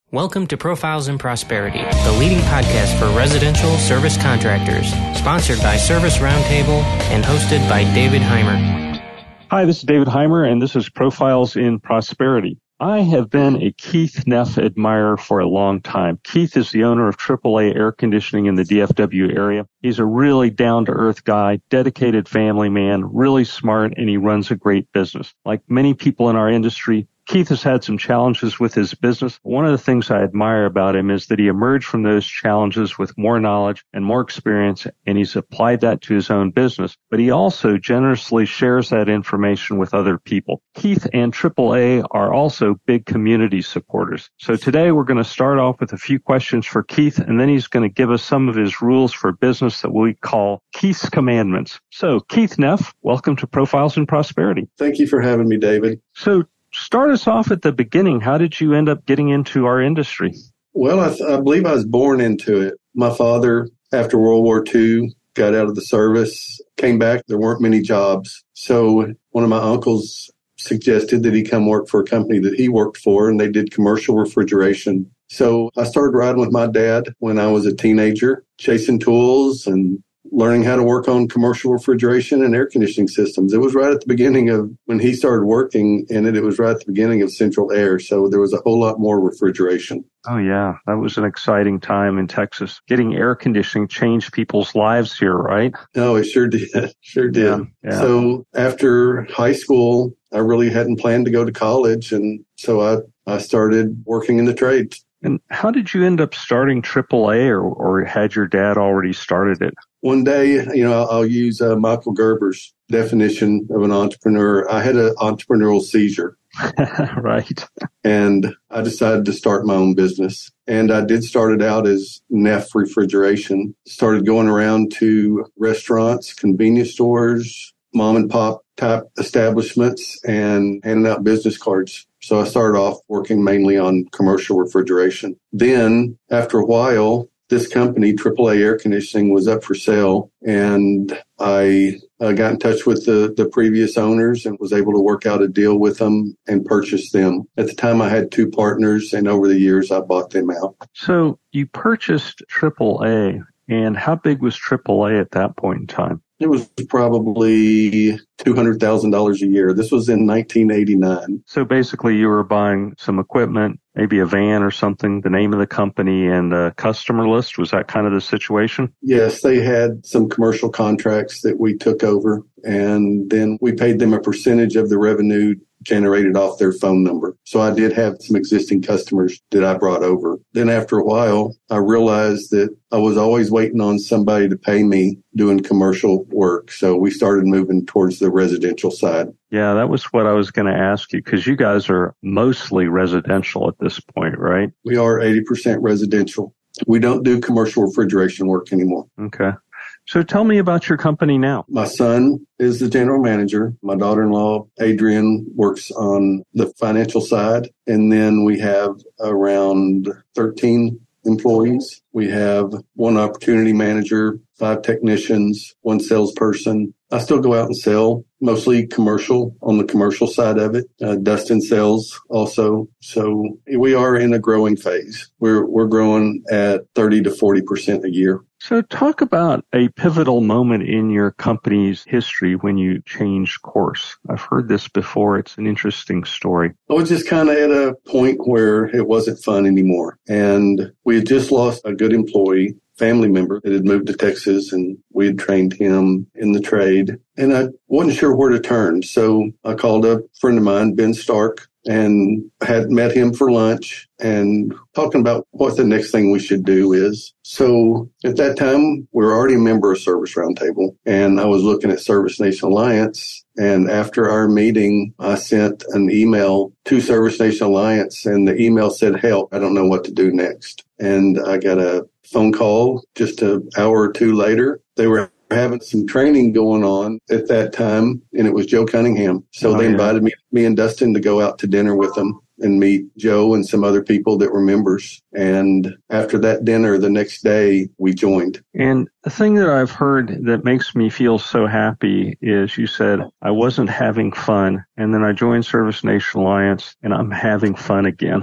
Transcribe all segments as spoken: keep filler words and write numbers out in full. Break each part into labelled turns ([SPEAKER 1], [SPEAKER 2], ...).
[SPEAKER 1] Welcome to Profiles in Prosperity, the leading podcast for residential service contractors, sponsored by Service Roundtable and hosted by David Heimer.
[SPEAKER 2] Hi, this is David Heimer, and this is Profiles in Prosperity. I have been a Keith Neff admirer for a long time. Keith is the owner of triple A Air Conditioning in the D F W area. He's a really down-to-earth guy, dedicated family man, really smart, and he runs a great business. Like many people in our industry, Keith has had some challenges with his business. One of the things I admire about him is that he emerged from those challenges with more knowledge and more experience, and he's applied that to his own business. But he also generously shares that information with other people. Keith and triple A are also big community supporters. So today we're going to start off with a few questions for Keith, and then he's going to give us some of his rules for business that we call Keith's Commandments. So Keith Neff, welcome to Profiles in Prosperity.
[SPEAKER 3] Thank you for having me, David.
[SPEAKER 2] So start us off at the beginning. How did you end up getting into our industry?
[SPEAKER 3] Well, I, th- I believe I was born into it. My father, after World War Two, got out of the service, came back. There weren't many jobs. So one of my uncles suggested that he come work for a company that he worked for, and they did commercial refrigeration. So I started riding with my dad when I was a teenager, chasing tools and learning how to work on commercial refrigeration and air conditioning systems. It was right at the beginning of when he started working in it. It was right at the beginning of Central Air. So there was a whole lot more refrigeration.
[SPEAKER 2] Oh, yeah. That was an exciting time in Texas. Getting air conditioning changed people's lives here, right?
[SPEAKER 3] Oh, it sure did. Sure did.
[SPEAKER 2] Yeah, yeah.
[SPEAKER 3] So after high school, I really hadn't planned to go to college. And so I, I started working in the trades.
[SPEAKER 2] And how did you end up starting triple A, or, or had your dad already started it?
[SPEAKER 3] One day, you know, I'll, I'll use uh, Michael Gerber's definition of an entrepreneur. I had an entrepreneurial seizure.
[SPEAKER 2] Right.
[SPEAKER 3] And I decided to start my own business. And I did start it out as Neff Refrigeration. Started going around to restaurants, convenience stores, mom and pop type establishments, and handing out business cards. So I started off working mainly on commercial refrigeration. Then after a while, this company, triple A Air Conditioning, was up for sale, and I uh, got in touch with the, the previous owners and was able to work out a deal with them and purchase them. At the time, I had two partners, and over the years, I bought them out.
[SPEAKER 2] So you purchased triple A, and how big was triple A at that point in time?
[SPEAKER 3] It was probably two hundred thousand dollars a year. This was in nineteen eighty-nine.
[SPEAKER 2] So basically you were buying some equipment, maybe a van or something, the name of the company and a customer list. Was that kind of the situation?
[SPEAKER 3] Yes, they had some commercial contracts that we took over, and then we paid them a percentage of the revenue generated off their phone number. So I did have some existing customers that I brought over. Then after a while, I realized that I was always waiting on somebody to pay me doing commercial work. So we started moving towards the residential side.
[SPEAKER 2] Yeah, that was what I was going to ask you, because you guys are mostly residential at this point, right?
[SPEAKER 3] We are eighty percent residential. We don't do commercial refrigeration work anymore.
[SPEAKER 2] Okay. So tell me about your company now.
[SPEAKER 3] My son is the general manager. My daughter-in-law, Adrian, works on the financial side. And then we have around thirteen employees. We have one opportunity manager, five technicians, one salesperson. I still go out and sell, mostly commercial, on the commercial side of it. Uh, Dustin sells also. So we are in a growing phase. We're we're growing at thirty to forty percent a year.
[SPEAKER 2] So talk about a pivotal moment in your company's history when you changed course. I've heard this before. It's an interesting story.
[SPEAKER 3] I was just kind of at a point where it wasn't fun anymore. And we had just lost a good employee, family member that had moved to Texas, and we had trained him in the trade. And I wasn't sure where to turn. So I called a friend of mine, Ben Stark, and had met him for lunch and talking about what the next thing we should do is. So at that time, we were already a member of Service Roundtable, and I was looking at Service Nation Alliance. And after our meeting, I sent an email to Service Nation Alliance, and the email said, help, I don't know what to do next. And I got a phone call just an hour or two later. They were having some training going on at that time, and it was Joe Cunningham. So
[SPEAKER 2] oh,
[SPEAKER 3] they
[SPEAKER 2] yeah.
[SPEAKER 3] invited me, me and Dustin to go out to dinner with them. and meet Joe and some other people that were members. And after that dinner, the next day, we joined.
[SPEAKER 2] And the thing that I've heard that makes me feel so happy is you said, I wasn't having fun, and then I joined Service Nation Alliance, and I'm having fun again.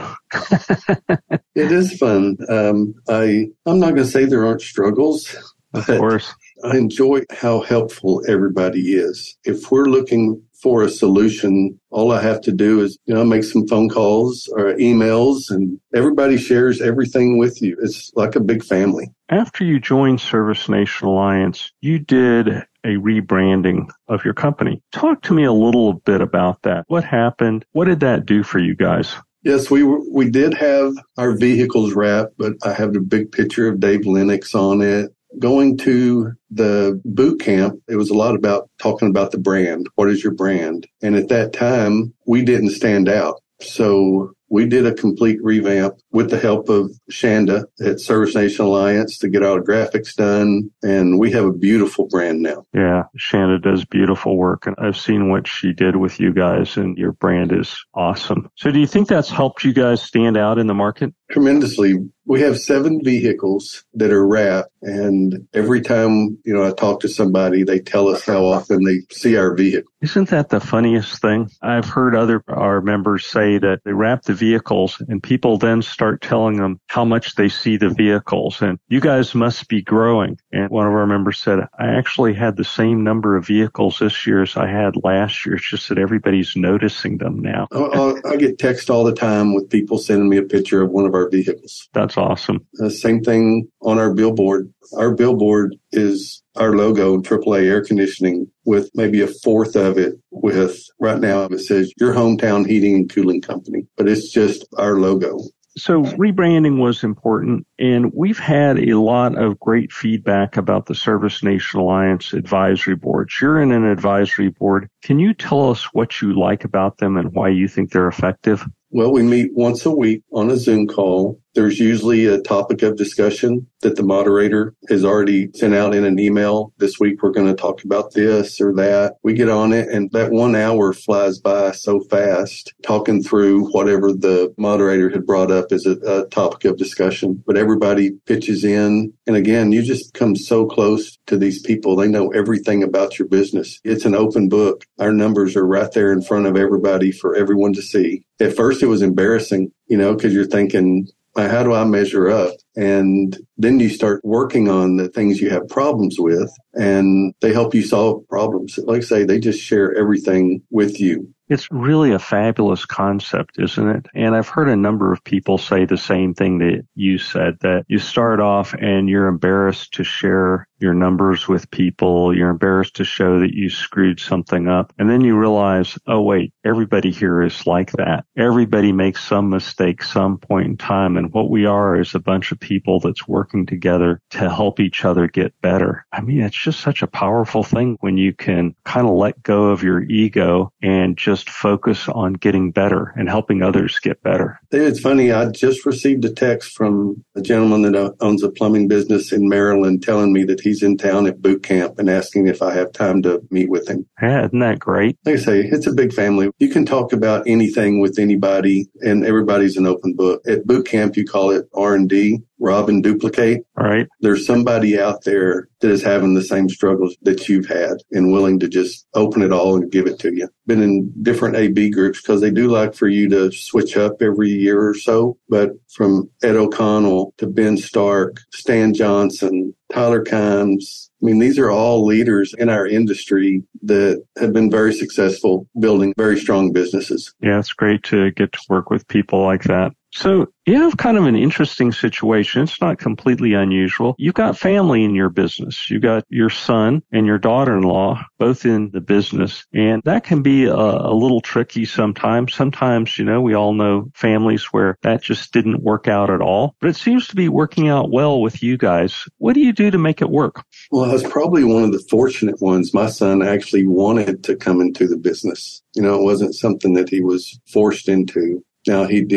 [SPEAKER 3] It is fun. Um, I, I'm not going to say there aren't struggles.
[SPEAKER 2] Of course.
[SPEAKER 3] I enjoy how helpful everybody is. If we're looking for a solution, all I have to do is, you know, make some phone calls or emails, and everybody shares everything with you. It's like a big family.
[SPEAKER 2] After you joined Service Nation Alliance, you did a rebranding of your company. Talk to me a little bit about that. What happened? What did that do for you guys?
[SPEAKER 3] Yes, we were, we did have our vehicles wrapped, but I have the big picture of Dave Lennox on it. Going to the boot camp, it was a lot about talking about the brand. What is your brand? And at that time, we didn't stand out. So we did a complete revamp with the help of Shanda at Service Nation Alliance to get all the graphics done. And we have a beautiful brand now.
[SPEAKER 2] Yeah, Shanda does beautiful work. And I've seen what she did with you guys, and your brand is awesome. So do you think that's helped you guys stand out in the market?
[SPEAKER 3] Tremendously. We have seven vehicles that are wrapped, and every time, you know, I talk to somebody, they tell us how often they see our vehicle.
[SPEAKER 2] Isn't that the funniest thing? I've heard other our members say that they wrap the vehicles and people then start telling them how much they see the vehicles, and you guys must be growing. And one of our members said, I actually had the same number of vehicles this year as I had last year. It's just that everybody's noticing them now.
[SPEAKER 3] I, I get text all the time with people sending me a picture of one of our vehicles.
[SPEAKER 2] That's awesome.
[SPEAKER 3] Uh, same thing on our billboard. Our billboard is our logo, triple A Air Conditioning, with maybe a fourth of it with, right now it says your hometown heating and cooling company, but it's just our logo.
[SPEAKER 2] So rebranding was important, and we've had a lot of great feedback about the Service Nation Alliance advisory boards. You're in an advisory board. Can you tell us what you like about them and why you think they're effective?
[SPEAKER 3] Well, we meet once a week on a Zoom call. There's usually a topic of discussion that the moderator has already sent out in an email. This week, we're going to talk about this or that. We get on it, and that one hour flies by so fast, talking through whatever the moderator had brought up as a, a topic of discussion. But everybody pitches in. And again, you just come so close to these people. They know everything about your business. It's an open book. Our numbers are right there in front of everybody for everyone to see. At first, it was embarrassing, you know, because you're thinking, how do I measure up? And then you start working on the things you have problems with, and they help you solve problems. Like I say, they just share everything with you.
[SPEAKER 2] It's really a fabulous concept, isn't it? And I've heard a number of people say the same thing that you said, that you start off and you're embarrassed to share your numbers with people. You're embarrassed to show that you screwed something up. And then you realize, oh, wait, everybody here is like that. Everybody makes some mistake some point in time. And what we are is a bunch of people that's working together to help each other get better. I mean, it's just such a powerful thing when you can kind of let go of your ego and just focus on getting better and helping others get better.
[SPEAKER 3] It's funny. I just received a text from a gentleman that owns a plumbing business in Maryland telling me that he's in town at boot camp and asking if I have time to meet with him.
[SPEAKER 2] Yeah, isn't that great?
[SPEAKER 3] Like I say, it's a big family. You can talk about anything with anybody, and everybody's an open book. At boot camp, you call it R and D. Rob and duplicate.
[SPEAKER 2] All right.
[SPEAKER 3] There's somebody out there that is having the same struggles that you've had and willing to just open it all and give it to you. Been in different A B groups because they do like for you to switch up every year or so. But from Ed O'Connell to Ben Stark, Stan Johnson, Tyler Kimes, I mean, these are all leaders in our industry that have been very successful building very strong businesses.
[SPEAKER 2] Yeah, it's great to get to work with people like that. So you have kind of an interesting situation. It's not completely unusual. You've got family in your business. You got your son and your daughter-in-law both in the business, and that can be a, a little tricky sometimes. Sometimes, you know, we all know families where that just didn't work out at all, but it seems to be working out well with you guys. What do you do to make it work?
[SPEAKER 3] Well, I was probably one of the fortunate ones. My son actually wanted to come into the business. You know, it wasn't something that he was forced into. Now, he did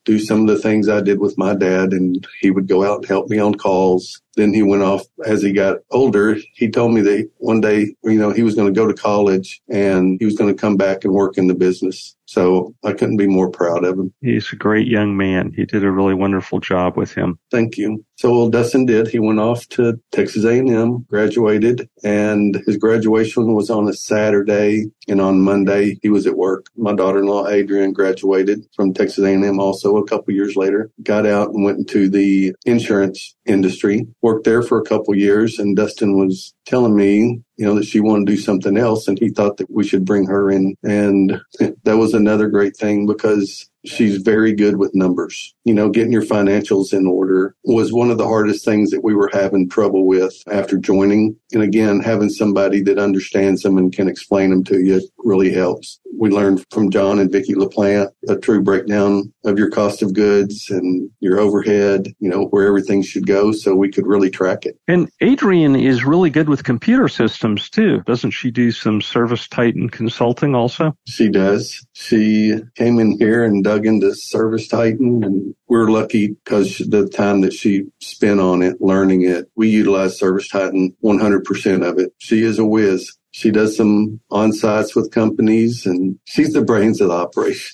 [SPEAKER 3] do some of the things I did with my dad, and he would go out and help me on calls. Then he went off as he got older. He told me that one day, you know, he was going to go to college and he was going to come back and work in the business. So I couldn't be more proud of him.
[SPEAKER 2] He's a great young man. You did a really wonderful job with him.
[SPEAKER 3] Thank you. So well, Dustin did. He went off to Texas A and M, graduated, and his graduation was on a Saturday, and on Monday he was at work. My daughter-in-law, Adrian, graduated from Texas A and M also a couple years later, got out and went into the insurance industry, worked there for a couple years, and Dustin was telling me, you know, that she wanted to do something else, and he thought that we should bring her in. And that was another great thing because she's very good with numbers. You know, getting your financials in order was one of the hardest things that we were having trouble with after joining. And again, having somebody that understands them and can explain them to you really helps. We learned from John and Vicki LaPlante a true breakdown of your cost of goods and your overhead, you know, where everything should go so we could really track it.
[SPEAKER 2] And Adrian is really good with computer systems too. Doesn't she do some Service Titan consulting also?
[SPEAKER 3] She does. She came in here and dug into Service Titan, and we're lucky because the time that she spent on it, learning it, we utilize Service Titan one hundred percent of it. She is a whiz. She does some on-sites with companies, and she's the brains of the operation.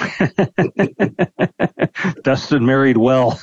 [SPEAKER 2] Dustin married well.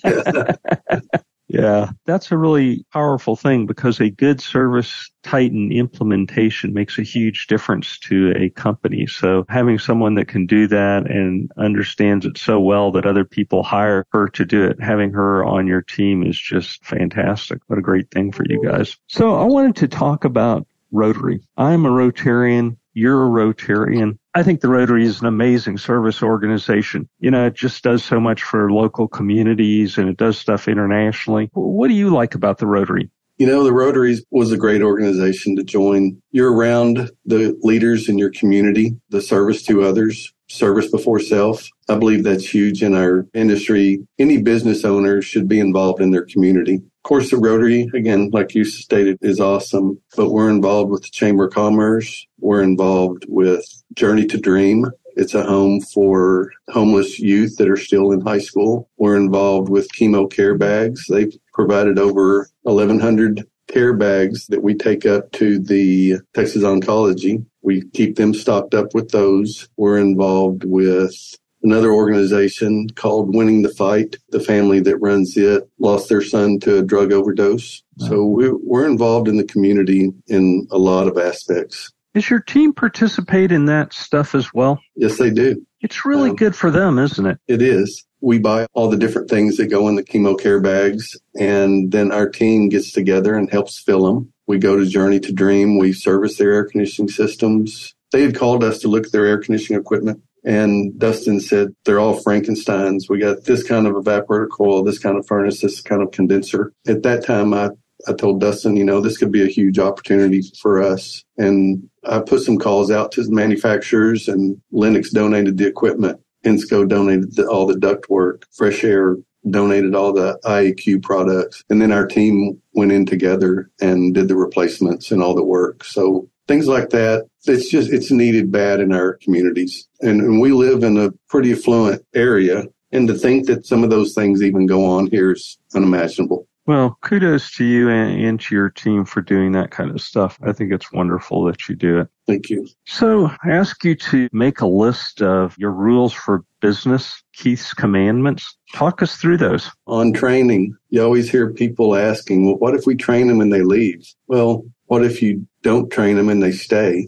[SPEAKER 2] Yeah, that's a really powerful thing because a good Service Titan implementation makes a huge difference to a company. So having someone that can do that and understands it so well that other people hire her to do it, having her on your team is just fantastic. What a great thing for you guys. So I wanted to talk about Rotary. I'm a Rotarian. You're a Rotarian. I think the Rotary is an amazing service organization. You know, it just does so much for local communities and it does stuff internationally. What do you like about the Rotary?
[SPEAKER 3] You know, the Rotary was a great organization to join. You're around the leaders in your community, the service to others, service before self. I believe that's huge in our industry. Any business owner should be involved in their community. Of course, the Rotary, again, like you stated, is awesome, but we're involved with the Chamber of Commerce. We're involved with Journey to Dream. It's a home for homeless youth that are still in high school. We're involved with Chemo Care Bags. They've provided over eleven hundred care bags that we take up to the Texas Oncology. We keep them stocked up with those. We're involved with another organization called Winning the Fight. The family that runs it lost their son to a drug overdose. Wow. So we're, we're involved in the community in a lot of aspects.
[SPEAKER 2] Does your team participate in that stuff as well?
[SPEAKER 3] Yes, they do.
[SPEAKER 2] It's really um, good for them, isn't it?
[SPEAKER 3] It is. We buy all the different things that go in the Chemo Care Bags, and then our team gets together and helps fill them. We go to Journey to Dream. We service their air conditioning systems. They had called us to look at their air conditioning equipment, and Dustin said, they're all Frankensteins. We got this kind of evaporator coil, this kind of furnace, this kind of condenser. At that time, I I told Dustin, you know, this could be a huge opportunity for us. And I put some calls out to the manufacturers, and Lennox donated the equipment. Insco donated the, all the ductwork. Fresh Air donated all the I A Q products. And then our team went in together and did the replacements and all the work. So things like that, it's just, it's needed bad in our communities. And, and we live in a pretty affluent area. And to think that some of those things even go on here is unimaginable.
[SPEAKER 2] Well, kudos to you and, and to your team for doing that kind of stuff. I think it's wonderful that you do it.
[SPEAKER 3] Thank you.
[SPEAKER 2] So I ask you to make a list of your rules for business, Keith's commandments. Talk us through those.
[SPEAKER 3] On training, you always hear people asking, well, what if we train them and they leave? Well, what if you don't train them and they stay?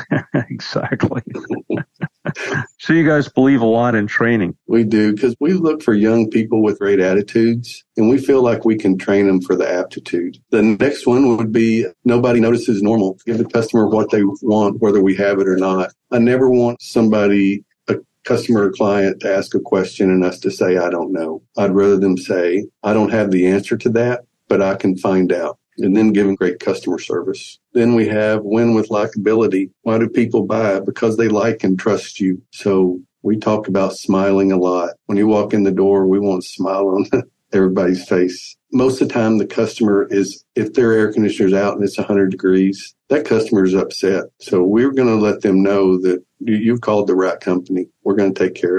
[SPEAKER 2] Exactly. So you guys believe a lot in training.
[SPEAKER 3] We do, because we look for young people with great attitudes, and we feel like we can train them for the aptitude. The next one would be nobody notices normal. Give the customer what they want, whether we have it or not. I never want somebody, a customer or client, to ask a question and us to say, I don't know. I'd rather them say, I don't have the answer to that, but I can find out. And then giving great customer service. Then we have win with likability. Why do people buy? Because they like and trust you. So we talk about smiling a lot. When you walk in the door, we want to smile on everybody's face. Most of the time, the customer is, if their air conditioner's out and it's one hundred degrees, that customer is upset. So we're going to let them know that you've called the right company. We're going to take care of you.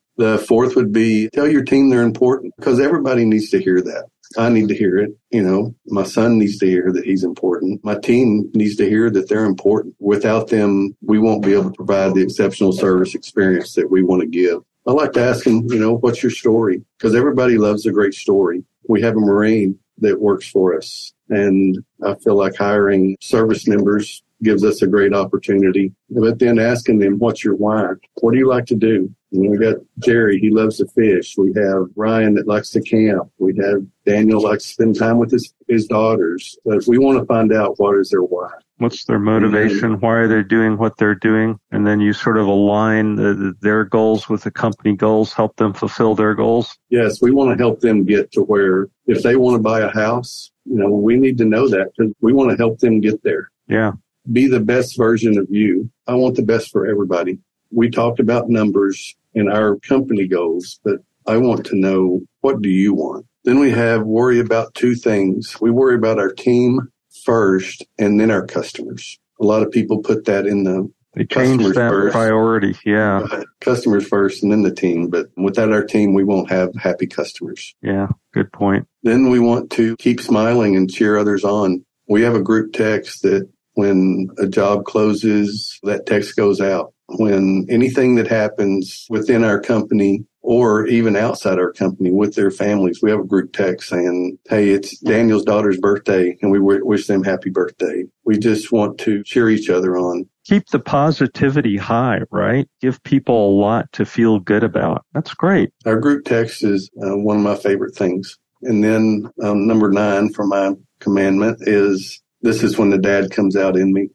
[SPEAKER 3] The fourth would be tell your team they're important, because everybody needs to hear that. I need to hear it. You know, my son needs to hear that he's important. My team needs to hear that they're important. Without them, we won't be able to provide the exceptional service experience that we want to give. I like to ask them, you know, what's your story? Because everybody loves a great story. We have a Marine that works for us, and I feel like hiring service members gives us a great opportunity. But then asking them, what's your why? What do you like to do? You know, we got Jerry, he loves to fish. We have Ryan that likes to camp. We have Daniel likes to spend time with his, his daughters. But we want to find out what is their why.
[SPEAKER 2] What's their motivation? Why are they doing what they're doing? And then you sort of align the, the, their goals with the company goals, help them fulfill their goals.
[SPEAKER 3] Yes, we want to help them get to where if they want to buy a house, you know, we need to know that because we want to help them get there.
[SPEAKER 2] Yeah.
[SPEAKER 3] Be the best version of you. I want the best for everybody. We talked about numbers and our company goals, but I want to know, what do you want? Then we have worry about two things. We worry about our team first and then our customers. A lot of people put that in the
[SPEAKER 2] They change that first. priority. Yeah.
[SPEAKER 3] Uh, customers first and then the team. But without our team, we won't have happy customers.
[SPEAKER 2] Yeah. Good point.
[SPEAKER 3] Then we want to keep smiling and cheer others on. We have a group text that when a job closes, that text goes out. When anything that happens within our company or even outside our company with their families, we have a group text saying, hey, it's Daniel's daughter's birthday, and we w- wish them happy birthday. We just want to cheer each other on.
[SPEAKER 2] Keep the positivity high, right? Give people a lot to feel good about. That's great.
[SPEAKER 3] Our group text is uh, one of my favorite things. And then um, number nine for my commandment is, this is when the dad comes out in me.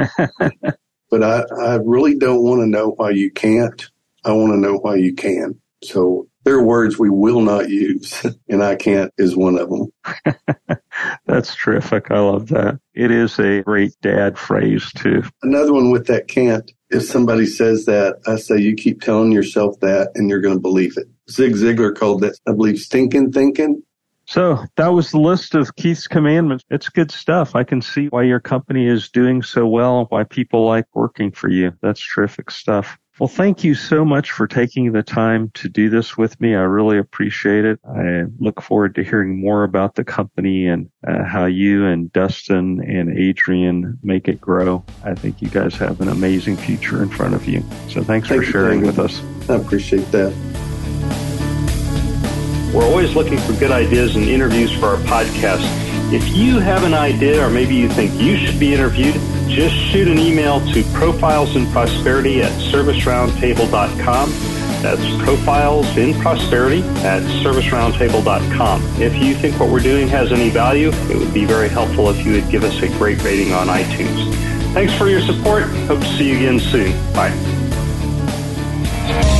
[SPEAKER 3] But I, I really don't want to know why you can't. I want to know why you can. So there are words we will not use, and I can't is one of them.
[SPEAKER 2] That's terrific. I love that. It is a great dad phrase, too.
[SPEAKER 3] Another one with that can't, if somebody says that, I say you keep telling yourself that, and you're going to believe it. Zig Ziglar called that, I believe, stinking thinking.
[SPEAKER 2] So that was the list of Keith's commandments. It's good stuff. I can see why your company is doing so well, why people like working for you. That's terrific stuff. Well, thank you so much for taking the time to do this with me. I really appreciate it. I look forward to hearing more about the company and uh, how you and Dustin and Adrian make it grow. I think you guys have an amazing future in front of you. So thanks
[SPEAKER 3] Thank
[SPEAKER 2] for sharing
[SPEAKER 3] you,
[SPEAKER 2] with us.
[SPEAKER 3] I appreciate that.
[SPEAKER 4] We're always looking for good ideas and interviews for our podcast. If you have an idea or maybe you think you should be interviewed, just shoot an email to profilesInProsperity at serviceroundtable dot com. That's profilesInProsperity at serviceroundtable dot com. If you think what we're doing has any value, it would be very helpful if you would give us a great rating on iTunes. Thanks for your support. Hope to see you again soon. Bye.